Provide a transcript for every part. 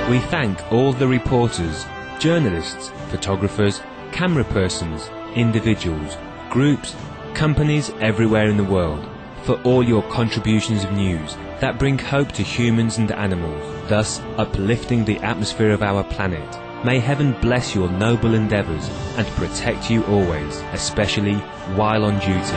We thank all the reporters, journalists, photographers, camera persons, individuals, groups, companies everywhere in the world for all your contributions of news that bring hope to humans and animals, thus uplifting the atmosphere of our planet. May heaven bless your noble endeavours and protect you always, especially while on duty.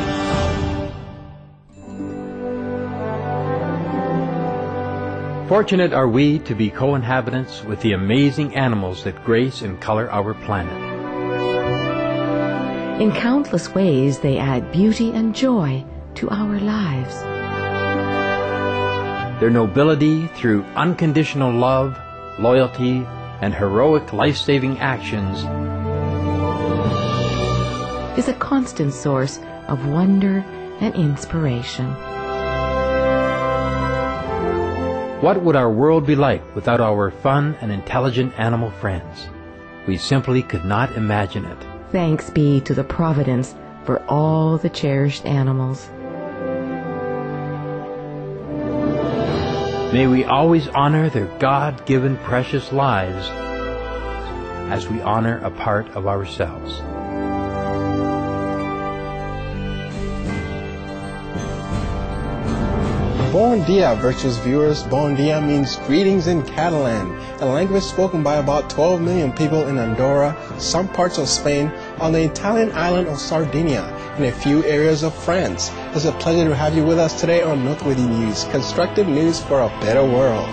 Fortunate are we to be co-inhabitants with the amazing animals that grace and color our planet. In countless ways, they add beauty and joy to our lives. Their nobility through unconditional love, loyalty, and heroic life-saving actions is a constant source of wonder and inspiration. What would our world be like without our fun and intelligent animal friends? We simply could not imagine it. Thanks be to the Providence for all the cherished animals. May we always honor their God-given precious lives as we honor a part of ourselves. Bon dia, virtuous viewers. Bon dia means greetings in Catalan, a language spoken by about 12 million people in Andorra, some parts of Spain, on the Italian island of Sardinia, and a few areas of France. It's a pleasure to have you with us today on Noteworthy News, constructive news for a better world.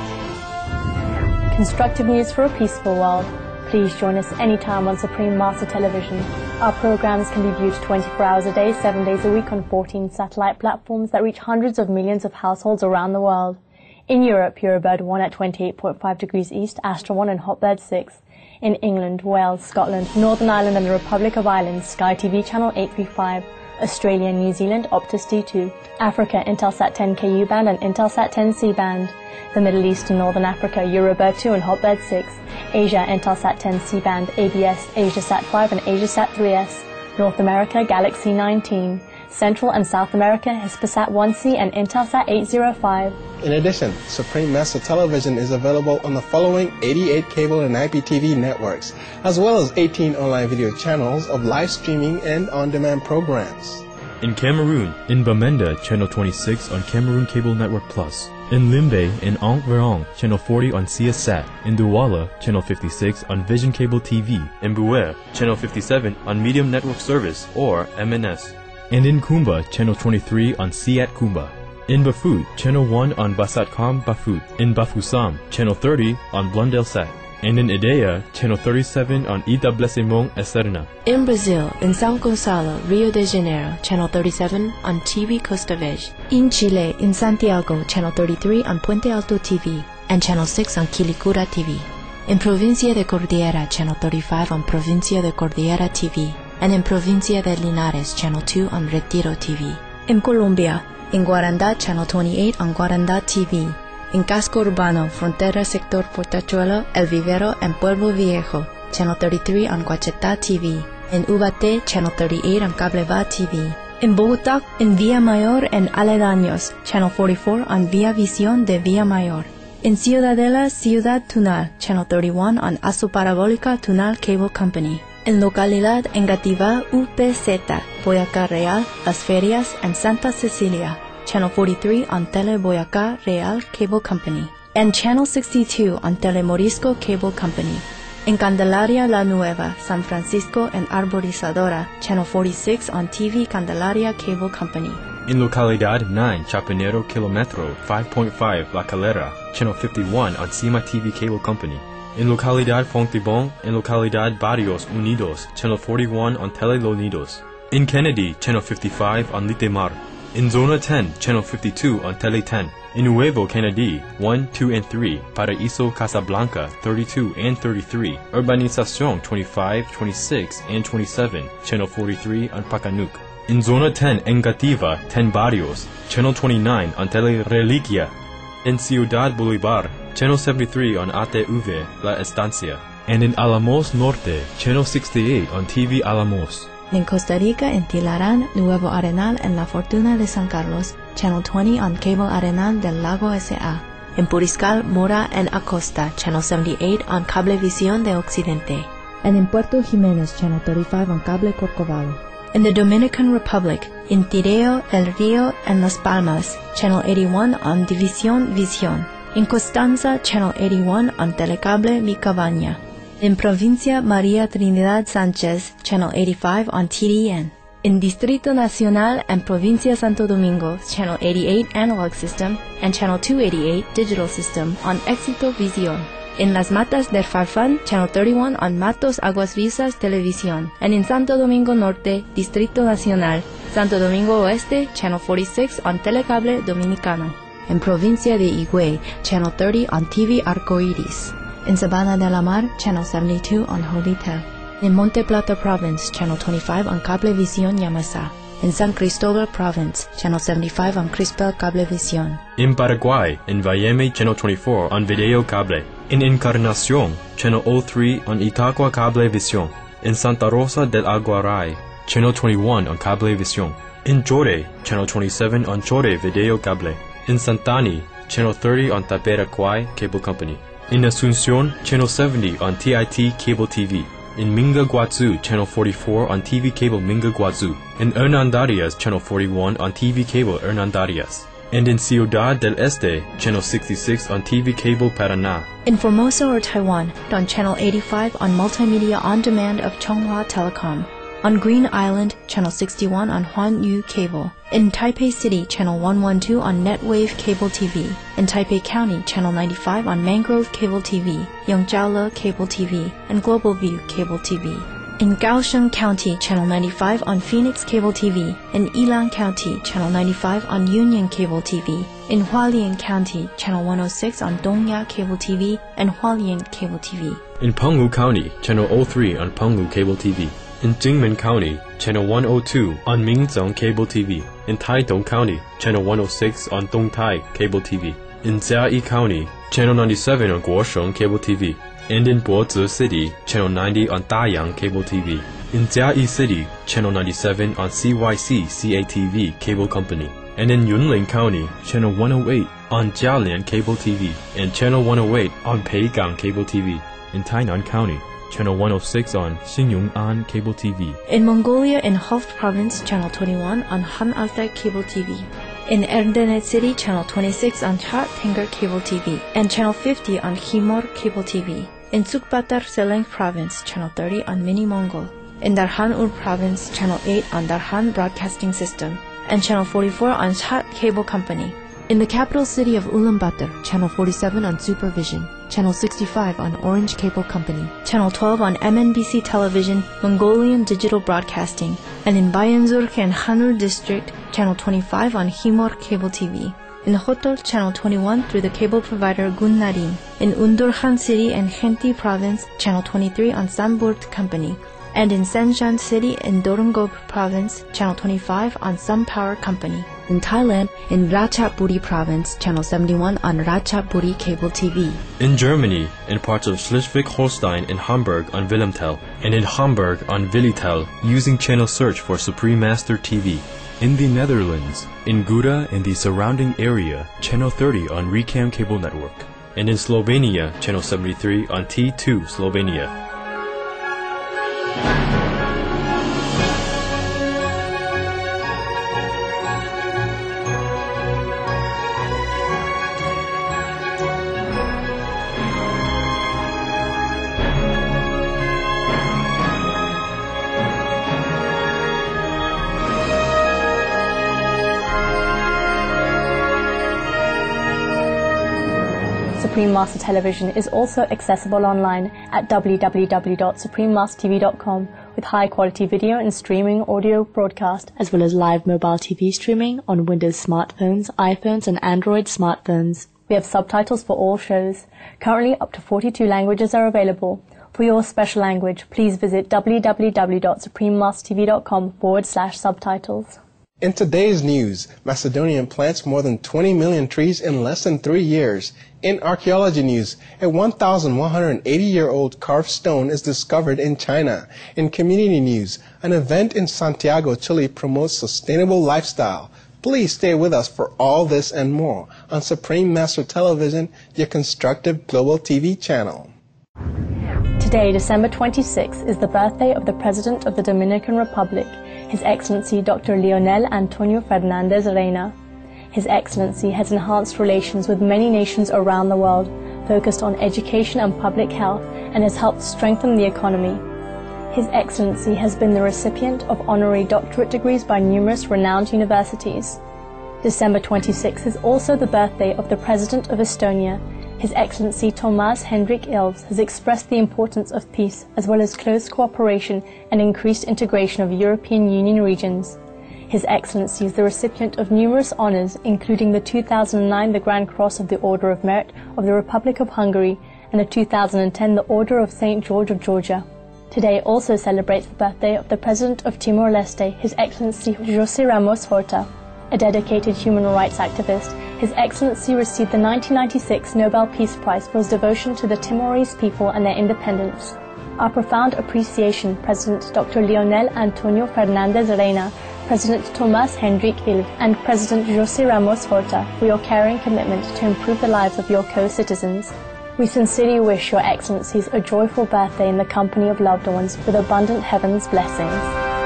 Constructive news for a peaceful world. Please join us anytime on Supreme Master Television. Our programs can be viewed 24 hours a day, 7 days a week on 14 satellite platforms that reach hundreds of millions of households around the world. In Europe, Eurobird 1 at 28.5 degrees east, Astra 1 and Hotbird 6. In England, Wales, Scotland, Northern Ireland and the Republic of Ireland, Sky TV channel 835. Australia and New Zealand, Optus D2. Africa, Intelsat 10 KU band and Intelsat 10 C band. The Middle East and Northern Africa, Eurobird 2 and Hotbird 6. Asia, Intelsat 10 C band, ABS, AsiaSat 5 and AsiaSat 3S. North America, Galaxy 19. Central and South America, Hispasat 1C and Intelsat 805. In addition, Supreme Master Television is available on the following 88 cable and IPTV networks, as well as 18 online video channels of live streaming and on-demand programs. In Cameroon, in Bamenda, Channel 26 on Cameroon Cable Network Plus. In Limbe, in Enverong, Channel 40 on CSat. In Douala, Channel 56 on Vision Cable TV. In Bouer, Channel 57 on Medium Network Service, or MNS. And in Kumba, Channel 23 on Siat Kumba. In Bafut, Channel 1 on Basatcom Bafut. In Bafoussam, Channel 30 on Blondelsat. And in Ideia, Channel 37 on Etablissemão Esterna. In Brazil, in São Gonçalo, Rio de Janeiro, Channel 37 on TV Costa Verde. In Chile, in Santiago, Channel 33 on Puente Alto TV, and Channel 6 on Quilicura TV. In Provincia de Cordillera, Channel 35 on Provincia de Cordillera TV, and in Provincia de Linares, Channel 2 on Retiro TV. In Colombia, in Guarandá, Channel 28 on Guarandá TV. In Casco Urbano, Frontera Sector Portachuelo, El Vivero, and Pueblo Viejo, Channel 33 on Guachetá TV. In Ubaté, Channel 38 on Cableva TV. In Bogotá, in Villa Mayor and Aledaños, Channel 44 on Vía Visión de Villa Mayor. In Ciudadela, Ciudad Tunal, Channel 31 on Aso Parabólica Tunal Cable Company. En localidad Engativá, UPZ, Boyacá Real, Las Ferias, and Santa Cecilia, Channel 43 on Tele Boyacá Real Cable Company, and Channel 62 on Tele Morisco Cable Company. In Candelaria La Nueva, San Francisco, and Arborizadora, Channel 46 on TV Candelaria Cable Company. In Localidad 9, Chapinero Kilometro 5.5 La Calera, Channel 51 on Cima TV Cable Company. In Localidad Fontibón, in Localidad Barrios Unidos, Channel 41 on Tele Los Nidos. In Kennedy, Channel 55 on Litemar. In Zona 10, Channel 52 on Tele 10. In Nuevo Kennedy, 1, 2, and 3, Paraíso Casablanca, 32 and 33. Urbanización 25, 26, and 27, Channel 43 on Pacanuc. In Zona 10, Engativa, 10 Barrios, Channel 29 on Tele Reliquia. In Ciudad Bolívar, Channel 73 on ATV La Estancia. And in Alamos Norte, Channel 68 on TV Alamos. In Costa Rica, in Tilarán, Nuevo Arenal, and La Fortuna de San Carlos, Channel 20 on Cable Arenal del Lago S.A. In Puriscal, Mora, and Acosta, Channel 78 on Cablevisión de Occidente. And in Puerto Jiménez, Channel 35 on Cable Corcovado. In the Dominican Republic, in Tireo, El Rio, and Las Palmas, Channel 81 on División Visión. In Constanza, Channel 81 on Telecable Mi Cabaña. In Provincia María Trinidad Sánchez, Channel 85 on TDN. In Distrito Nacional and Provincia Santo Domingo, Channel 88 Analog System and Channel 288 Digital System on Éxito Visión. In Las Matas del Farfán, Channel 31 on Matos Aguas Vivas Televisión. And in Santo Domingo Norte, Distrito Nacional, Santo Domingo Oeste, Channel 46 on Telecable Dominicano. In Provincia de Higüey, Channel 30 on TV Arcoiris. In Sabana de la Mar, Channel 72 on Holitel. In Monte Plata Province, Channel 25 on Cablevisión Yamasa. In San Cristobal Province, Channel 75 on Crispel Cablevisión. In Paraguay, in Valleme, Channel 24 on Video Cable. In Encarnación, Channel 03 on Itacua Cablevisión. In Santa Rosa del Aguaray, Channel 21 on Cablevisión. In Chore, Channel 27 on Chore Video Cable. In Santani, Channel 30 on Taperacuay Cable Company. In Asunción, Channel 70 on TIT Cable TV. In Minga Guazú, Channel 44 on TV Cable Minga Guazú. In Hernandarias, Channel 41 on TV Cable Hernandarias. And in Ciudad del Este, Channel 66 on TV Cable Paraná. In Formosa or Taiwan, on Channel 85 on Multimedia On Demand of Chonghua Telecom. On Green Island, Channel 61 on Huanyu Cable. In Taipei City, Channel 112 on Netwave Cable TV. In Taipei County, Channel 95 on Mangrove Cable TV, Yongjiaole Cable TV, and Global View Cable TV. In Kaohsiung County, Channel 95 on Phoenix Cable TV. In Yilan County, Channel 95 on Union Cable TV. In Hualien County, Channel 106 on Dongya Cable TV and Hualien Cable TV. In Penghu County, Channel 03 on Penghu Cable TV. In Jingmen County, Channel 102 on Minzong Cable TV. In Taitung County, Channel 106 on Dongtai Cable TV. In Jiayi County, Channel 97 on Guosheng Cable TV. And in Bozi City, Channel 90 on Dayang Cable TV. In Jiayi City, Channel 97 on CYC CATV Cable Company. And in Yunlin County, Channel 108 on Jialian Cable TV. And Channel 108 on Peigang Cable TV. In Tainan County, Channel 106 on Xinyungan Cable TV. In Mongolia, in Hof Province, Channel 21 on Han Altai Cable TV. In Erdenet City, Channel 26 on Chat Tenger Cable TV. And Channel 50 on Himor Cable TV. In Sukbatar Seleng Province, Channel 30 on Mini Mongol. In Darhan Ur Province, Channel 8 on Darhan Broadcasting System. And Channel 44 on Chat Cable Company. In the capital city of Ulaanbaatar, Channel 47 on Supervision, Channel 65 on Orange Cable Company, Channel 12 on MNBC Television, Mongolian Digital Broadcasting, and in Bayanzurk and Hanur District, Channel 25 on Himor Cable TV. In Hotol, Channel 21 through the cable provider Gunnarin. In Undurhan City and Khenti Province, Channel 23 on Samburt Company. And in Senshan City in Dorongop Province, Channel 25 on Sun Power Company. In Thailand, in Ratchaburi Province, Channel 71 on Ratchaburi Cable TV. In Germany, in parts of Schleswig-Holstein and Hamburg on Wilhelmtel, and in Hamburg on Willitel, using channel search for Supreme Master TV. In the Netherlands, in Gouda and the surrounding area, Channel 30 on Recam Cable Network. And in Slovenia, Channel 73 on T2 Slovenia. Supreme Master Television is also accessible online at www.suprememastertv.com with high-quality video and streaming audio broadcast, as well as live mobile TV streaming on Windows smartphones, iPhones, and Android smartphones. We have subtitles for all shows. Currently, up to 42 languages are available. For your special language, please visit www.suprememastertv.com/subtitles. In today's news, Macedonia plants more than 20 million trees in less than 3 years. In archaeology news, a 1,180-year-old carved stone is discovered in China. In community news, an event in Santiago, Chile promotes sustainable lifestyle. Please stay with us for all this and more on Supreme Master Television, your constructive global TV channel. Today, December 26, is the birthday of the President of the Dominican Republic, His Excellency Dr. Leonel Antonio Fernandez Reina. His Excellency has enhanced relations with many nations around the world, focused on education and public health, and has helped strengthen the economy. His Excellency has been the recipient of honorary doctorate degrees by numerous renowned universities. December 26 is also the birthday of the President of Estonia. His Excellency Toomas Hendrik Ilves has expressed the importance of peace as well as close cooperation and increased integration of European Union regions. His Excellency is the recipient of numerous honors, including the 2009 the Grand Cross of the Order of Merit of the Republic of Hungary and the 2010 the Order of St. George of Georgia. Today also celebrates the birthday of the President of Timor-Leste, His Excellency José Ramos Horta. A dedicated human rights activist, His Excellency received the 1996 Nobel Peace Prize for his devotion to the Timorese people and their independence. Our profound appreciation, President Dr. Leonel Antonio Fernandez Reina, President Toomas Hendrik Ilves, and President José Ramos Horta for your caring commitment to improve the lives of your co-citizens. We sincerely wish Your Excellencies a joyful birthday in the company of loved ones with abundant heaven's blessings.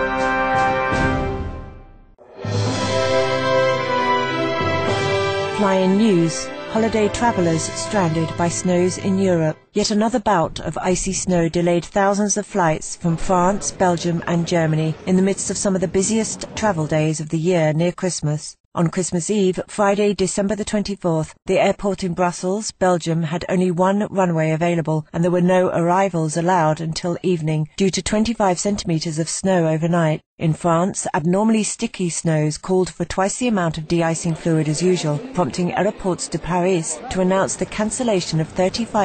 Fly-in news. Holiday travellers stranded by snows in Europe. Yet another bout of icy snow delayed thousands of flights from France, Belgium and Germany in the midst of some of the busiest travel days of the year near Christmas. On Christmas Eve, Friday, December the 24th, the airport in Brussels, Belgium, had only one runway available, and there were no arrivals allowed until evening due to 25 centimetres of snow overnight. In France, abnormally sticky snows called for twice the amount of de-icing fluid as usual, prompting Aéroports de Paris to announce the cancellation of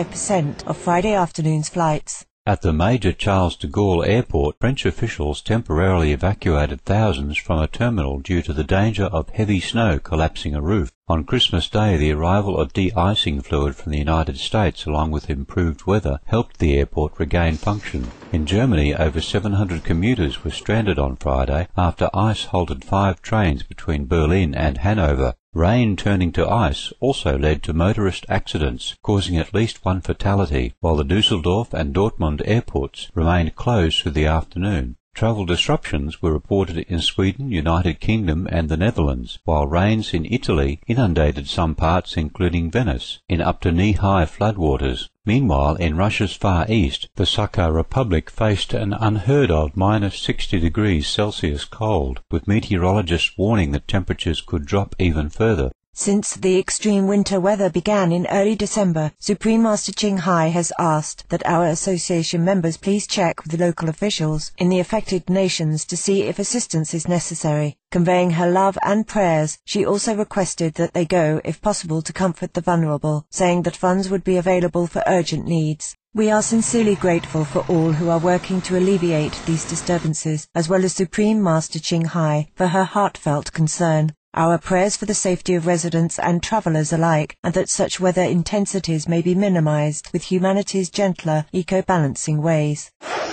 35% of Friday afternoon's flights. At the major Charles de Gaulle airport, French officials temporarily evacuated thousands from a terminal due to the danger of heavy snow collapsing a roof. On Christmas Day, the arrival of de-icing fluid from the United States along with improved weather helped the airport regain function. In Germany, over 700 commuters were stranded on Friday after ice halted 5 trains between Berlin and Hanover. Rain turning to ice also led to motorist accidents, causing at least one fatality, while the Düsseldorf and Dortmund airports remained closed through the afternoon. Travel disruptions were reported in Sweden, United Kingdom and the Netherlands, while rains in Italy inundated some parts including Venice, in up to knee-high floodwaters. Meanwhile, in Russia's far east, the Sakha Republic faced an unheard-of minus 60 degrees Celsius cold, with meteorologists warning that temperatures could drop even further. Since the extreme winter weather began in early December, Supreme Master Ching Hai has asked that our association members please check with the local officials in the affected nations to see if assistance is necessary. Conveying her love and prayers, she also requested that they go, if possible, to comfort the vulnerable, saying that funds would be available for urgent needs. We are sincerely grateful for all who are working to alleviate these disturbances, as well as Supreme Master Ching Hai for her heartfelt concern. Our prayers for the safety of residents and travellers alike, and that such weather intensities may be minimized with humanity's gentler, eco-balancing ways.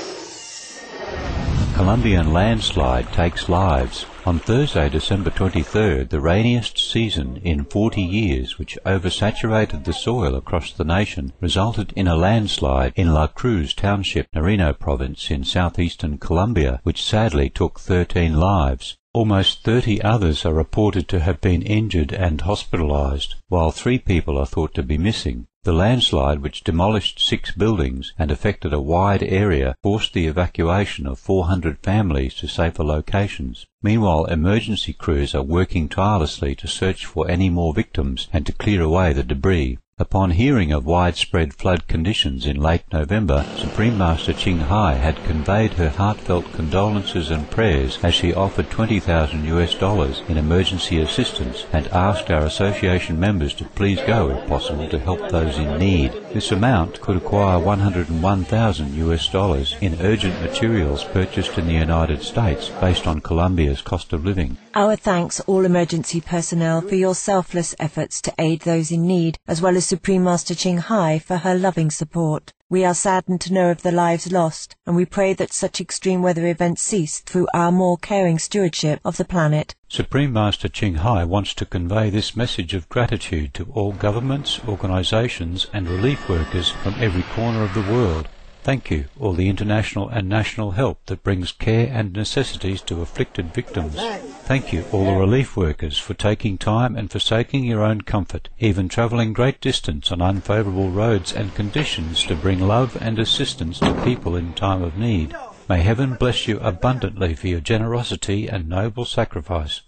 Colombian landslide takes lives. On Thursday, December 23rd, the rainiest season in 40 years, which oversaturated the soil across the nation, resulted in a landslide in La Cruz Township, Nariño Province in southeastern Colombia, which sadly took 13 lives. Almost 30 others are reported to have been injured and hospitalized, while 3 people are thought to be missing. The landslide, which demolished 6 buildings and affected a wide area, forced the evacuation of 400 families to safer locations. Meanwhile, emergency crews are working tirelessly to search for any more victims and to clear away the debris. Upon hearing of widespread flood conditions in late November, Supreme Master Ching Hai had conveyed her heartfelt condolences and prayers as she offered $20,000 in emergency assistance and asked our association members to please go, if possible, to help those in need. This amount could acquire $101,000 in urgent materials purchased in the United States based on Colombia's cost of living. Our thanks all emergency personnel for your selfless efforts to aid those in need, as well as Supreme Master Ching Hai for her loving support. We are saddened to know of the lives lost, and we pray that such extreme weather events cease through our more caring stewardship of the planet. Supreme Master Ching Hai wants to convey this message of gratitude to all governments, organisations and relief workers from every corner of the world. Thank you, all the international and national help that brings care and necessities to afflicted victims. Thank you, all the relief workers, for taking time and forsaking your own comfort, even travelling great distance on unfavourable roads and conditions to bring love and assistance to people in time of need. May heaven bless you abundantly for your generosity and noble sacrifice.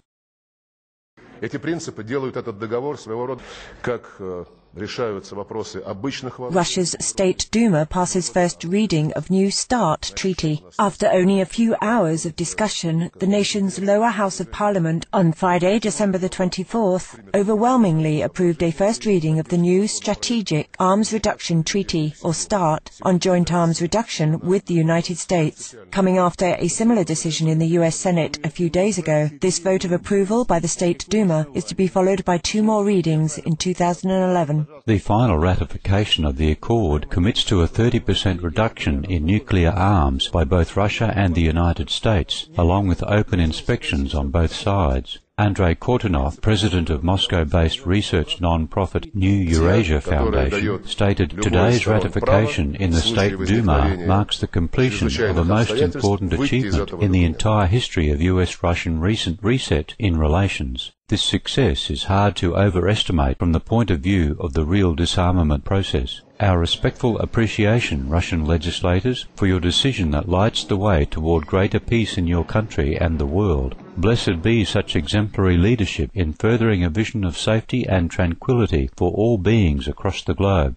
Эти принципы делают этот договор своего рода как решаются вопросы обычных вопросов. Russia's State Duma passes first reading of New START treaty. After only a few hours of discussion, the nation's lower house of parliament on Friday, December the 24th, overwhelmingly approved a first reading of the new Strategic Arms Reduction Treaty, or START, on joint arms reduction with the United States. Coming after a similar decision in the US Senate a few days ago, this vote of approval by the State Duma is to be followed by 2 more readings in 2011. The final ratification of the accord commits to a 30% reduction in nuclear arms by both Russia and the United States, along with open inspections on both sides. Andrei Kortunov, president of Moscow-based research non-profit New Eurasia Foundation, stated, "Today's ratification in the State Duma marks the completion of a most important achievement in the entire history of US-Russian recent reset in relations. This success is hard to overestimate from the point of view of the real disarmament process. Our respectful appreciation, Russian legislators, for your decision that lights the way toward greater peace in your country and the world. Blessed be such exemplary leadership in furthering a vision of safety and tranquility for all beings across the globe."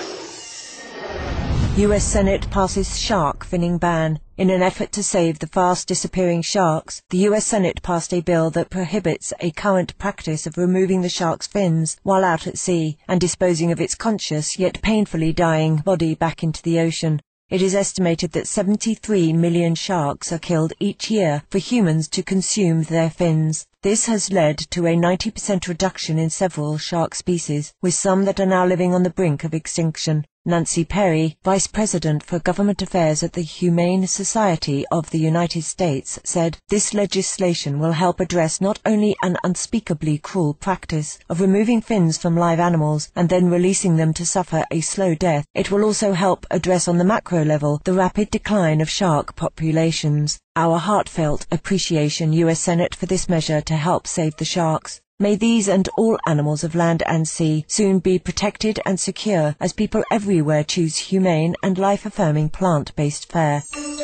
US Senate passes shark finning ban. In an effort to save the fast-disappearing sharks, the US Senate passed a bill that prohibits a current practice of removing the shark's fins while out at sea and disposing of its conscious yet painfully dying body back into the ocean. It is estimated that 73 million sharks are killed each year for humans to consume their fins. This has led to a 90% reduction in several shark species, with some that are now living on the brink of extinction. Nancy Perry, Vice President for Government Affairs at the Humane Society of the United States, said, "This legislation will help address not only an unspeakably cruel practice of removing fins from live animals and then releasing them to suffer a slow death, it will also help address on the macro level the rapid decline of shark populations. Our heartfelt appreciation, US Senate, for this measure to help save the sharks. May these and all animals of land and sea soon be protected and secure as people everywhere choose humane and life-affirming plant-based fare."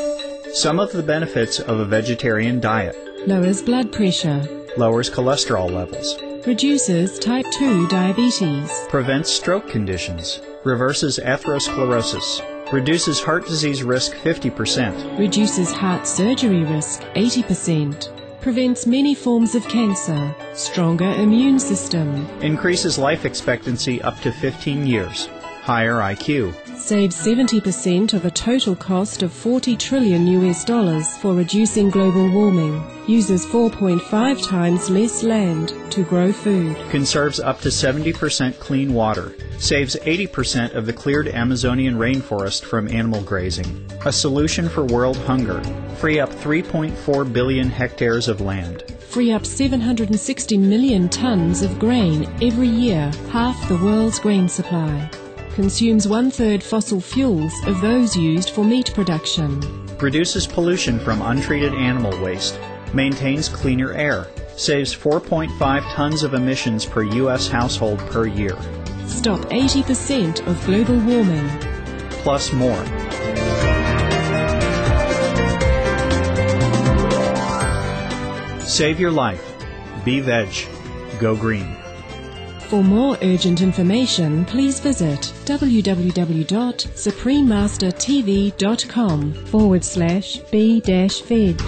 Some of the benefits of a vegetarian diet: lowers blood pressure, lowers cholesterol levels, reduces type 2 diabetes, prevents stroke conditions, reverses atherosclerosis, reduces heart disease risk 50%, reduces heart surgery risk 80%, prevents many forms of cancer, stronger immune system, increases life expectancy up to 15 years, higher IQ, saves 70% of a total cost of $40 trillion for reducing global warming, uses 4.5 times less land to grow food, conserves up to 70% clean water, saves 80% of the cleared Amazonian rainforest from animal grazing, a solution for world hunger, free up 3.4 billion hectares of land, free up 760 million tons of grain every year, half the world's grain supply, consumes 1/3 fossil fuels of those used for meat production, reduces pollution from untreated animal waste, maintains cleaner air, saves 4.5 tons of emissions per U.S. household per year. Stop 80% of global warming. Plus more. Save your life. Be veg. Go green. For more urgent information, please visit www.suprememastertv.com/b-veg.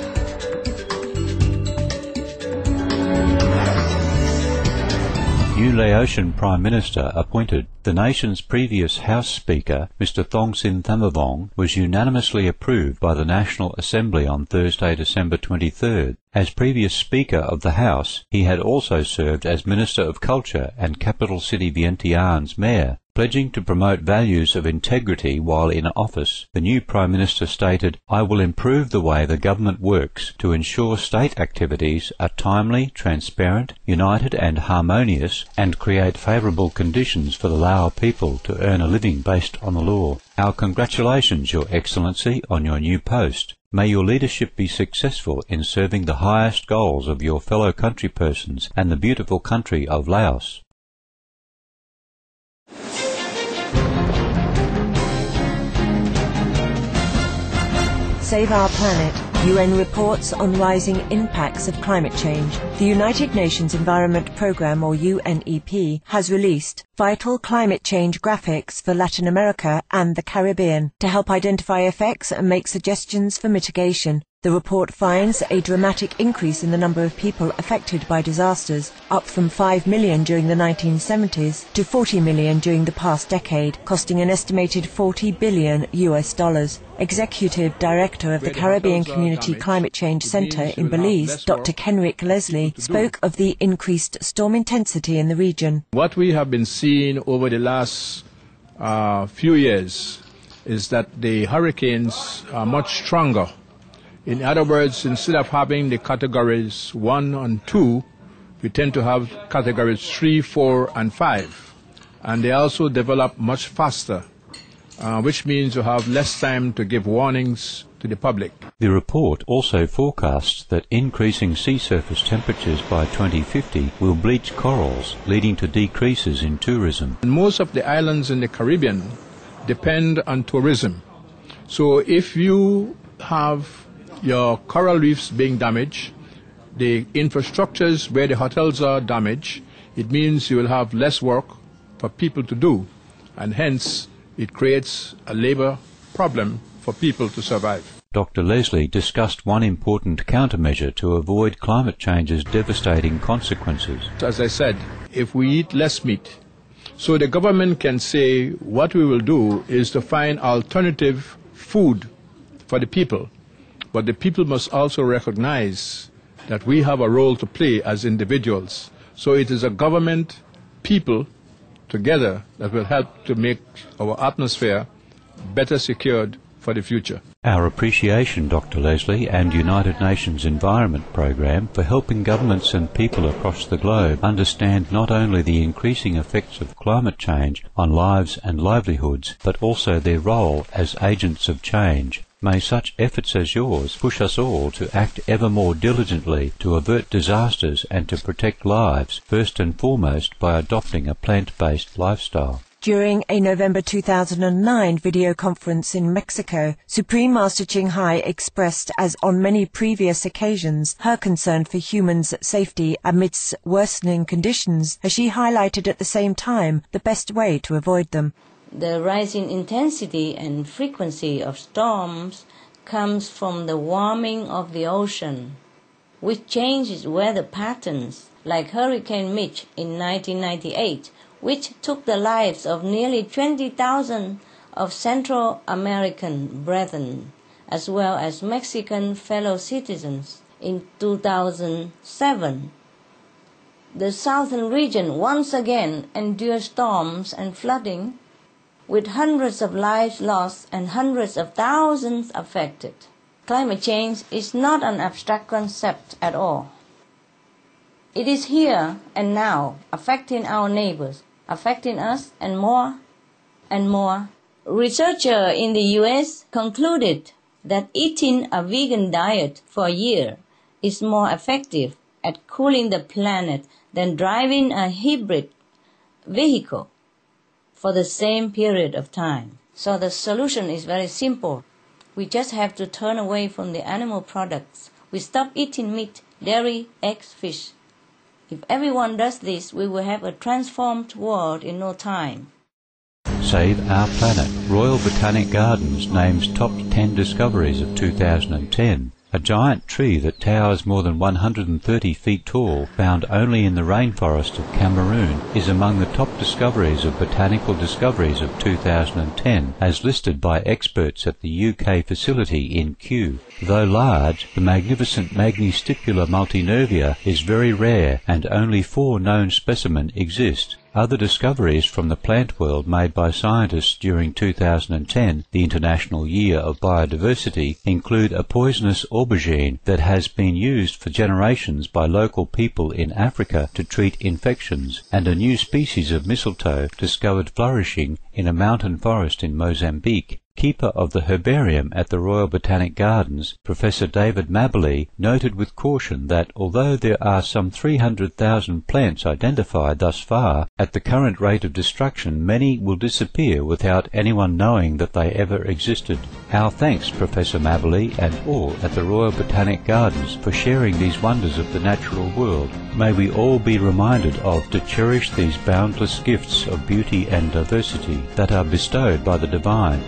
You new Laotian Prime Minister appointed, the nation's previous House Speaker, Mr. Thongsin Thamavong, was unanimously approved by the National Assembly on Thursday, December 23rd. As previous Speaker of the House, he had also served as Minister of Culture and capital city Vientiane's Mayor. Pledging to promote values of integrity while in office, the new Prime Minister stated, "I will improve the way the government works to ensure state activities are timely, transparent, united and harmonious, and create favourable conditions for the Lao people to earn a living based on the law. Our congratulations, Your Excellency, on your new post. May your leadership be successful in serving the highest goals of your fellow countrypersons and the beautiful country of Laos." Save Our Planet. UN reports on rising impacts of climate change. The United Nations Environment Programme, or UNEP, has released vital climate change graphics for Latin America and the Caribbean to help identify effects and make suggestions for mitigation. The report finds a dramatic increase in the number of people affected by disasters, up from 5 million during the 1970s to 40 million during the past decade, costing an estimated $40 billion. Executive Director of the Caribbean Community Climate Change Center in Belize, Dr. Kenrick Leslie, spoke of the increased storm intensity in the region. What we have been seeing over the last few years is that the hurricanes are much stronger. In other words, instead of having the categories 1 and 2, we tend to have categories 3, 4, and 5. And they also develop much faster, which means you have less time to give warnings to the public. The report also forecasts that increasing sea surface temperatures by 2050 will bleach corals, leading to decreases in tourism. And most of the islands in the Caribbean depend on tourism. So if you have your coral reefs being damaged, the infrastructures where the hotels are damaged, it means you will have less work for people to do, and hence it creates a labor problem for people to survive. Dr. Leslie discussed one important countermeasure to avoid climate change's devastating consequences. As I said, if we eat less meat, so the government can say what we will do is to find alternative food for the people. But the people must also recognize that we have a role to play as individuals. So it is a government, people, together that will help to make our atmosphere better secured for the future. Our appreciation, Dr. Leslie, and United Nations Environment Programme for helping governments and people across the globe understand not only the increasing effects of climate change on lives and livelihoods, but also their role as agents of change. May such efforts as yours push us all to act ever more diligently to avert disasters and to protect lives, first and foremost by adopting a plant-based lifestyle. During a November 2009 video conference in Mexico, Supreme Master Ching Hai expressed, as on many previous occasions, her concern for humans' safety amidst worsening conditions, as she highlighted at the same time the best way to avoid them. The rising intensity and frequency of storms comes from the warming of the ocean, which changes weather patterns, like Hurricane Mitch in 1998, which took the lives of nearly 20,000 of Central American brethren, as well as Mexican fellow citizens in 2007. The southern region once again endured storms and flooding, with hundreds of lives lost and hundreds of thousands affected. Climate change is not an abstract concept at all. It is here and now, affecting our neighbors, affecting us, and more and more. Researchers in the US concluded that eating a vegan diet for a year is more effective at cooling the planet than driving a hybrid vehicle for the same period of time. So the solution is very simple. We just have to turn away from the animal products. We stop eating meat, dairy, eggs, fish. If everyone does this, we will have a transformed world in no time. Save Our Planet. Royal Botanic Gardens names top 10 discoveries of 2010. A giant tree that towers more than 130 feet tall, found only in the rainforest of Cameroon, is among the top discoveries of botanical discoveries of 2010, as listed by experts at the UK facility in Kew. Though large, the magnificent Magnistipula multinervia is very rare, and only 4 known specimens exist. Other discoveries from the plant world made by scientists during 2010, the International Year of Biodiversity, include a poisonous aubergine that has been used for generations by local people in Africa to treat infections, and a new species of mistletoe discovered flourishing in a mountain forest in Mozambique. Keeper of the herbarium at the Royal Botanic Gardens, Professor David Mabberley, noted with caution that although there are some 300,000 plants identified thus far, at the current rate of destruction many will disappear without anyone knowing that they ever existed. Our thanks, Professor Mabberley and all at the Royal Botanic Gardens, for sharing these wonders of the natural world. May we all be reminded to cherish these boundless gifts of beauty and diversity that are bestowed by the divine.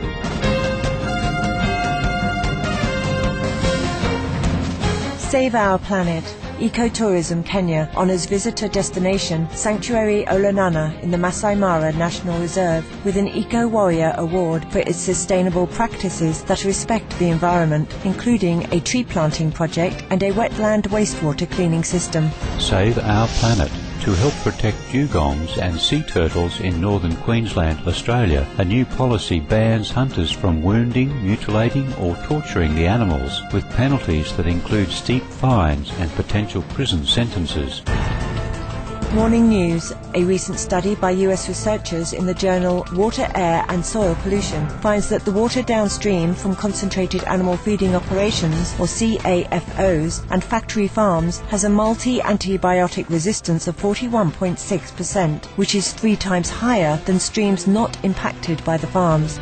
Save Our Planet. Ecotourism Kenya honours visitor destination Sanctuary Olanana in the Masai Mara National Reserve with an Eco Warrior Award for its sustainable practices that respect the environment, including a tree planting project and a wetland wastewater cleaning system. Save Our Planet. To help protect dugongs and sea turtles in northern Queensland, Australia, a new policy bans hunters from wounding, mutilating or torturing the animals, with penalties that include steep fines and potential prison sentences. Morning News. A recent study by US researchers in the journal Water, Air and Soil Pollution finds that the water downstream from concentrated animal feeding operations, or CAFOs, and factory farms has a multi-antibiotic resistance of 41.6%, which is 3 times higher than streams not impacted by the farms.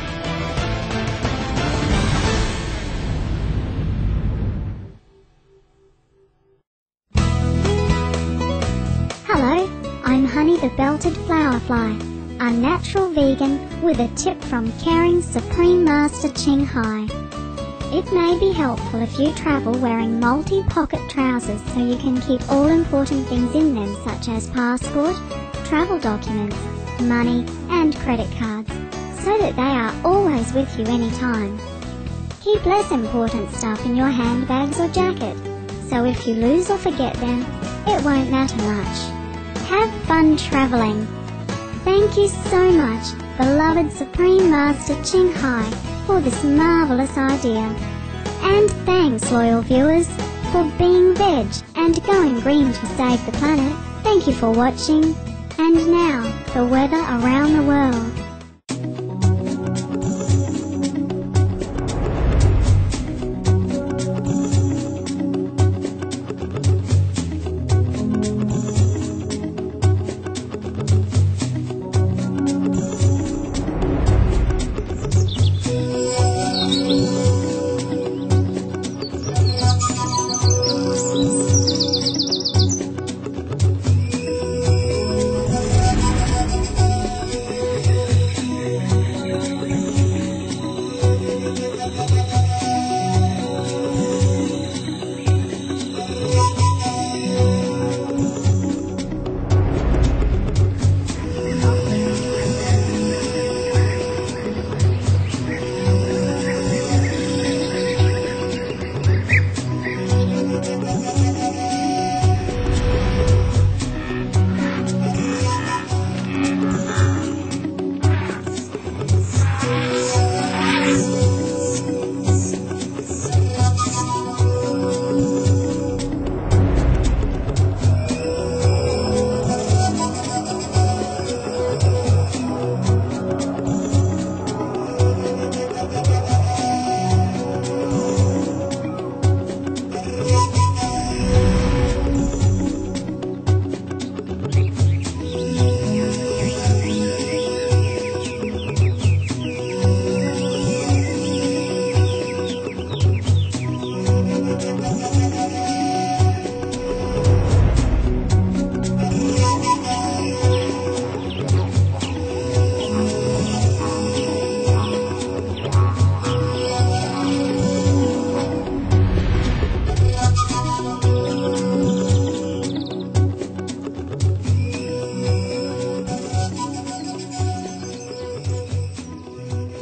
I'm Honey the Belted Flowerfly, a natural vegan with a tip from caring Supreme Master Ching Hai. It may be helpful if you travel wearing multi-pocket trousers so you can keep all important things in them such as passport, travel documents, money and credit cards, so that they are always with you anytime. Keep less important stuff in your handbags or jacket, so if you lose or forget them, it won't matter much. Have fun travelling. Thank you so much, beloved Supreme Master Ching Hai, for this marvellous idea. And thanks, loyal viewers, for being veg and going green to save the planet. Thank you for watching. And now, the weather around the world.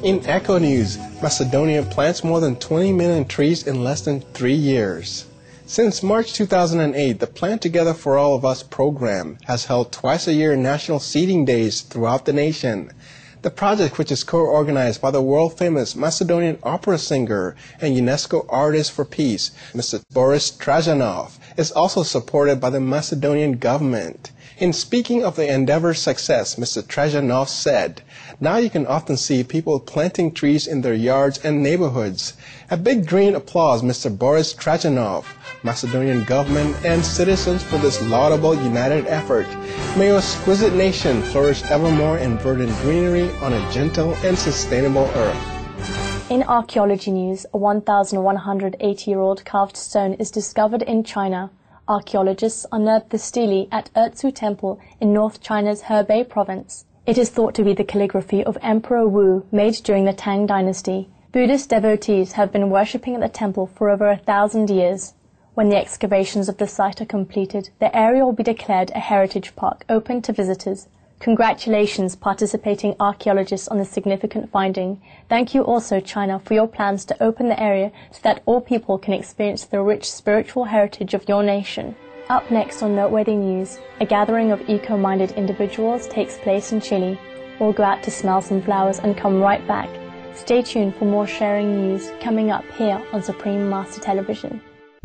In Eco News, Macedonia plants more than 20 million trees in less than 3 years. Since March 2008, the Plant Together for All of Us program has held twice a year national seeding days throughout the nation. The project, which is co-organized by the world-famous Macedonian opera singer and UNESCO artist for peace, Mr. Boris Trajanov, is also supported by the Macedonian government. In speaking of the endeavor's success, Mr. Trajanov said, "Now you can often see people planting trees in their yards and neighborhoods." A big green applause, Mr. Boris Trajanov, Macedonian government and citizens for this laudable united effort. May your exquisite nation flourish evermore in verdant greenery on a gentle and sustainable earth. In archaeology news, a 1,180-year-old carved stone is discovered in China. Archaeologists unearthed the stele at Erzu Temple in North China's Hebei province. It is thought to be the calligraphy of Emperor Wu made during the Tang dynasty. Buddhist devotees have been worshipping at the temple for over 1,000 years. When the excavations of the site are completed, the area will be declared a heritage park open to visitors. Congratulations, participating archaeologists, on this significant finding. Thank you also, China, for your plans to open the area so that all people can experience the rich spiritual heritage of your nation. Up next on Noteworthy News, a gathering of eco-minded individuals takes place in Chile. We'll go out to smell some flowers and come right back. Stay tuned for more sharing news coming up here on Supreme Master Television.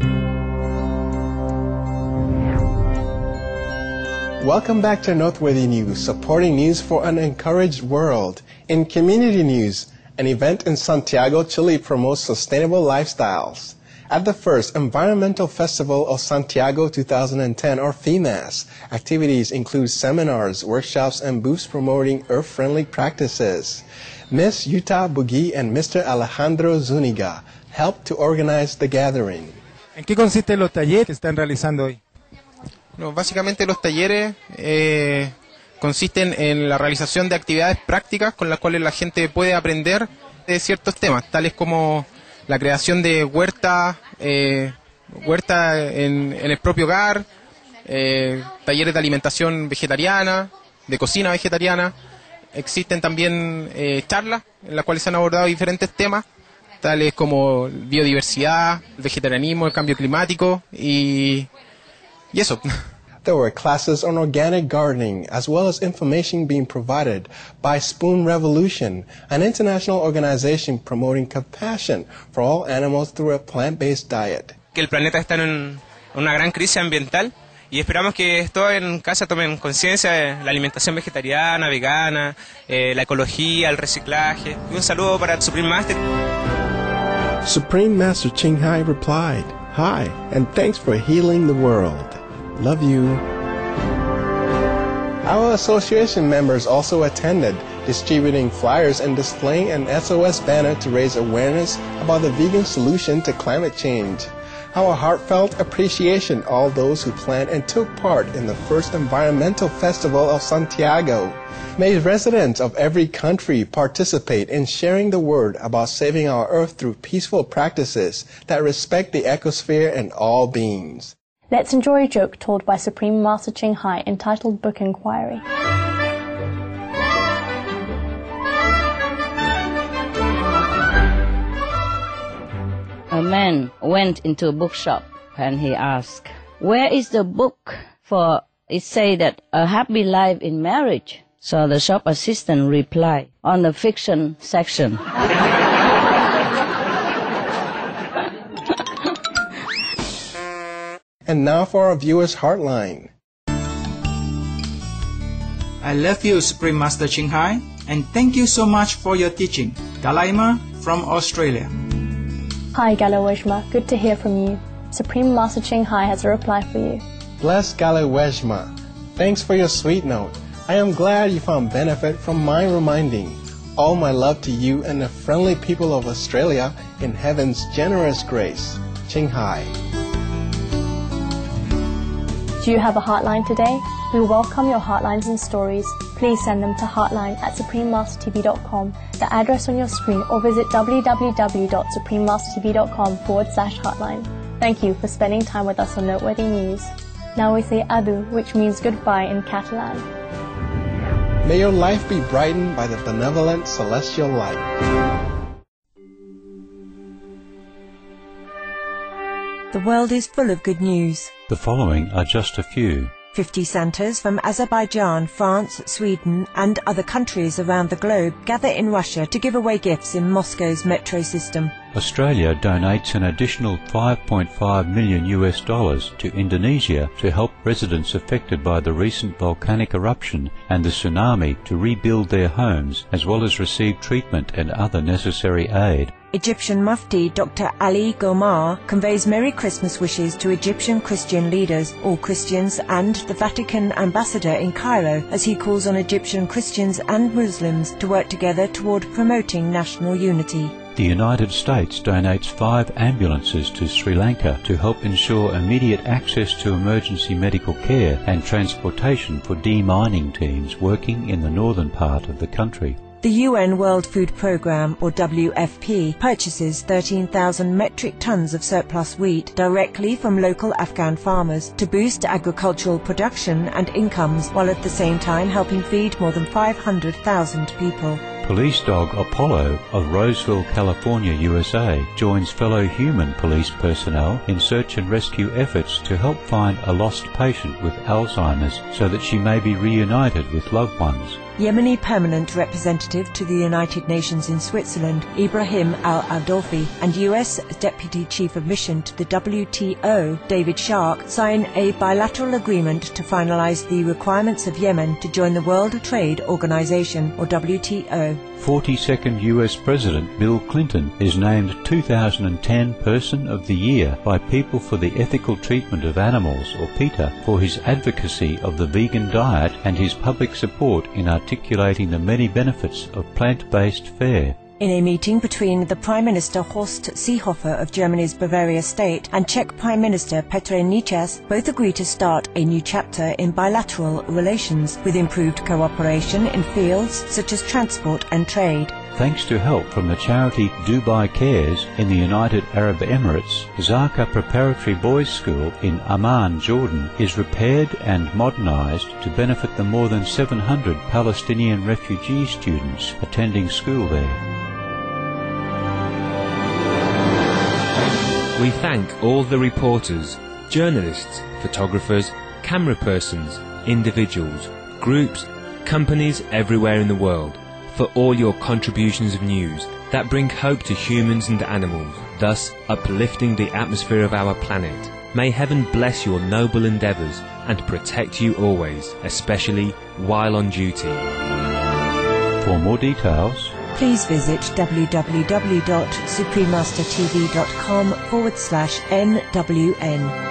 Welcome back to Noteworthy News, supporting news for an encouraged world. In community news, an event in Santiago, Chile promotes sustainable lifestyles. At the first Environmental Festival of Santiago 2010, or FEMAS, activities include seminars, workshops, and booths promoting earth-friendly practices. Ms. Yuta Bugui and Mr. Alejandro Zuniga helped to organize the gathering. ¿En qué consisten los talleres que están realizando hoy? No, básicamente los talleres consisten en la realización de actividades prácticas con las cuales la gente puede aprender de ciertos temas, tales como la creación de huerta en el propio hogar, talleres de alimentación vegetariana, de cocina vegetariana. Existen también charlas en las cuales se han abordado diferentes temas, tales como biodiversidad, el vegetarianismo, el cambio climático y eso. There were classes on organic gardening, as well as information being provided by Spoon Revolution, an international organization promoting compassion for all animals through a plant-based diet. Que el planeta está en una gran crisis ambiental y esperamos que todos en casa tomen conciencia de la alimentación vegetariana, vegana, la ecología, el reciclaje. Y un saludo para el Supreme Master. Supreme Master Ching Hai replied, "Hi, and thanks for healing the world. Love you." Our association members also attended, distributing flyers and displaying an SOS banner to raise awareness about the vegan solution to climate change. Our heartfelt appreciation all those who planned and took part in the first Environmental Festival of Santiago. May residents of every country participate in sharing the word about saving our earth through peaceful practices that respect the ecosphere and all beings. Let's enjoy a joke told by Supreme Master Ching Hai entitled Book Inquiry. A man went into a bookshop and he asked, "Where is the book for it say that a happy life in marriage?" So the shop assistant replied, "On the fiction section." And now for our viewers' Heartline. I love you, Supreme Master Ching Hai, and thank you so much for your teaching. Galaima from Australia. Hi, Galaweshma. Good to hear from you. Supreme Master Ching Hai has a reply for you. Bless Galaweshma. Thanks for your sweet note. I am glad you found benefit from my reminding. All my love to you and the friendly people of Australia in heaven's generous grace. Ching Hai. Do you have a heartline today? We welcome your heartlines and stories. Please send them to heartline@suprememastertv.com, the address on your screen, or visit www.suprememastertv.com/heartline. Thank you for spending time with us on Noteworthy News. Now we say adu, which means goodbye in Catalan. May your life be brightened by the benevolent celestial light. The world is full of good news. The following are just a few. 50 Santas from Azerbaijan, France, Sweden and other countries around the globe gather in Russia to give away gifts in Moscow's metro system. Australia donates an additional $5.5 million to Indonesia to help residents affected by the recent volcanic eruption and the tsunami to rebuild their homes, as well as receive treatment and other necessary aid. Egyptian Mufti Dr. Ali Gomar conveys Merry Christmas wishes to Egyptian Christian leaders, all Christians and the Vatican ambassador in Cairo, as he calls on Egyptian Christians and Muslims to work together toward promoting national unity. The United States donates 5 ambulances to Sri Lanka to help ensure immediate access to emergency medical care and transportation for demining teams working in the northern part of the country. The UN World Food Programme, or WFP, purchases 13,000 metric tons of surplus wheat directly from local Afghan farmers to boost agricultural production and incomes, while at the same time helping feed more than 500,000 people. Police dog Apollo of Roseville, California, USA, joins fellow human police personnel in search and rescue efforts to help find a lost patient with Alzheimer's so that she may be reunited with loved ones. Yemeni permanent representative to the United Nations in Switzerland, Ibrahim Al-Adolfi, and US Deputy Chief of Mission to the WTO, David Shark, sign a bilateral agreement to finalize the requirements of Yemen to join the World Trade Organization, or WTO. 42nd US President Bill Clinton is named 2010 Person of the Year by People for the Ethical Treatment of Animals, or PETA, for his advocacy of the vegan diet and his public support in articulating the many benefits of plant-based fare. In a meeting between the Prime Minister Horst Seehofer of Germany's Bavaria state and Czech Prime Minister Petr Nečas, both agreed to start a new chapter in bilateral relations with improved cooperation in fields such as transport and trade. Thanks to help from the charity Dubai Cares in the United Arab Emirates, Zaka Preparatory Boys School in Amman, Jordan, is repaired and modernized to benefit the more than 700 Palestinian refugee students attending school there. We thank all the reporters, journalists, photographers, camera persons, individuals, groups, companies everywhere in the world for all your contributions of news that bring hope to humans and animals, thus uplifting the atmosphere of our planet. May heaven bless your noble endeavours and protect you always, especially while on duty. For more details, please visit www.suprememastertv.com/NWN.